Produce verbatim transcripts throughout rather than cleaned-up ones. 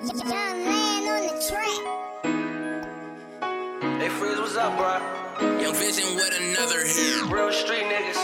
Young man on the track. Hey Freeze, what's up, bro? Young Vision with another hit. Real street niggas.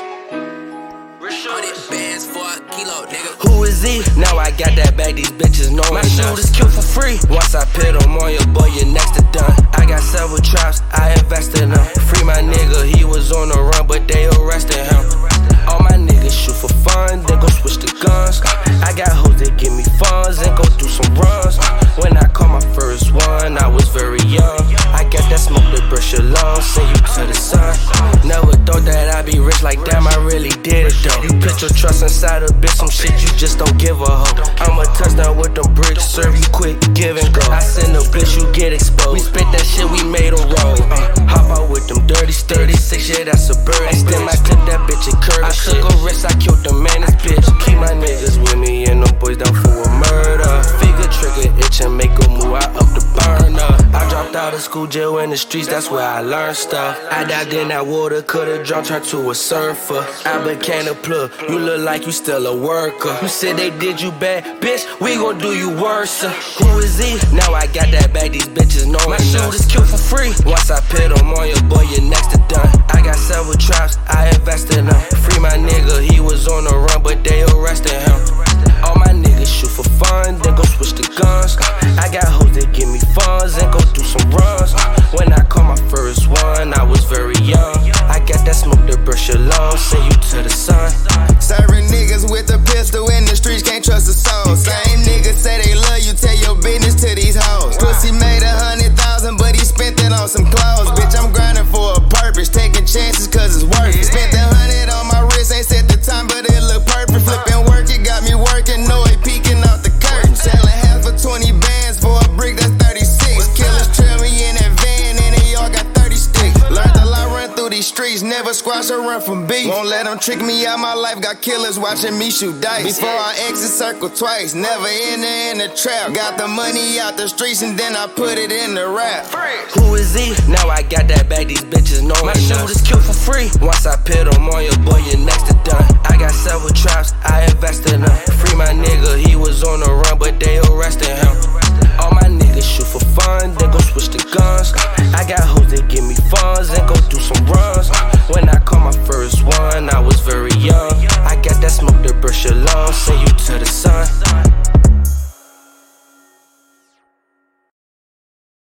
Real All shooters. these bands for a kilo, nigga. Who is he? Now I got that bag, these bitches know my shooters kill for free. Once I pit them on your boy, you're next to done. I got several traps, I invested in them. Free my nigga, he was on the run, but they arrested him. All my niggas shoot for fun, then go switch the guns. I got hoes that give me funds and go through some runs. When I caught my first one, I was very young. I got that smoke to brush your lungs, send you to the sun. Never thought that I'd be rich like damn, I really did it though. You put your trust inside a bitch, some shit you just don't give a hoe. I'ma touchdown with them bricks, serve you quick, give and go. I send a bitch, you get exposed. We spit that shit, we made a roll. Uh, hop out with them dirty thirty-six, yeah, that's a bird. Extend my clip, that bitch a curve. I took a risk, I killed the man, this bitch. Keep my niggas with me and them boys down for a murder. Figure trigger itch and make a move, I up the burner. I dropped out of school, jail in the streets, that's where I learned stuff. I dived in that water, could've dropped her to a surfer. I became a plug, you look like you still a worker. You said they did you bad, bitch, we gon' do you worse. Who is he? Now I got that bag, these bitches know my shooters kill for free. Once I pit them on your boy, you're next to done. I got several traps, I invested in them. Free my nigga, he was on the run, but they arrested him. All my niggas shoot for fun, then go switch the guns. I got hoes that give me funds and go through some runs. When I caught my first one, I was very young. I got that smoke to brush your lungs, send you to the sun. Serving niggas with a pistol in the streets, can't trust a soul. Same niggas say they love you, tell your business to these hoes. Pussy made a hundred thousand, but he spent it on some clothes. Bitch, I'm grinding for a purpose, taking chances cause it's worth it. Spent a hundred on my wrist, ain't set the time, but it look perfect. Flipping work, it got me working, know it peeking out the curtain. Selling half for twenty bands for a brick, that's thirty-six. Killers trail me in that van, and they all got thirty sticks. Learned a lot, run through these streets, never squash or run from beef. Won't let them trick me out my life, got killers watching me shoot dice. Before I exit circle twice, never enter in the trap. Got the money out the streets and then I put it in the rap. Who is he? Now I got that bag, these bitches know my shooters kill for free. Once I pit them on your boy, you're next to done. I got several traps, I invested in them. Free my nigga, he was on the run, but they arrested him. All my niggas shoot for fun, then go switch the guns. I got hoes that give me fun